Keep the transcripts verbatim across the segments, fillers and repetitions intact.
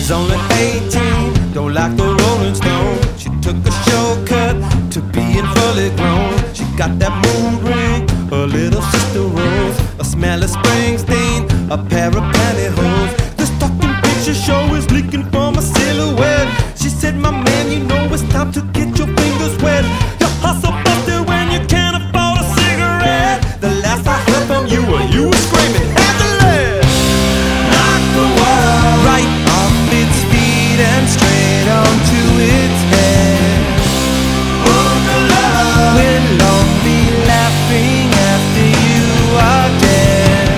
She's only eighteen, don't like the Rolling Stone. She took a shortcut to being fully grown. She got that moon ring, her little sister Rose, a smell of Springsteen, a pair of pantyhose. The stocking picture show is leaking from a silhouette. She said, my man, you know it's time to get your fingers wet. Your hustle busted when you can't afford a cigarette. The last I heard from you were you were screaming at the last. Knock the world right off its feet and straight onto its head. Boogaloo, we'll all be laughing after you are dead.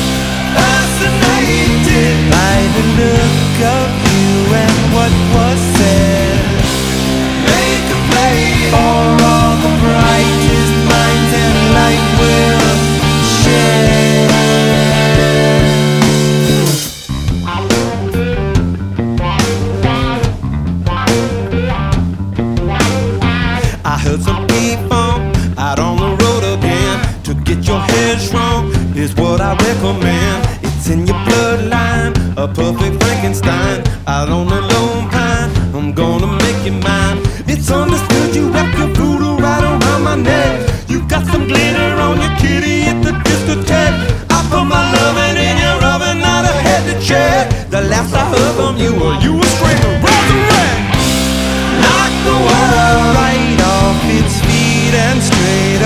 Fascinated by the look of you and what was said. Make a play for all the brightest minds and light will share. I heard some P-Funk out on the road again. To get your head shrunk, here's what I recommend. It's in your bloodline, a perfect Frankenstein. Out on the lone pine, I'm gonna make you mine. It's understood you wrap your voodoo right around my neck. You got some glitter on your kitty at the discotheque. I put my loving in your oven, not a head to check. The last I heard from you were you were screaming, resurrect. Knock the world right off its feet and straight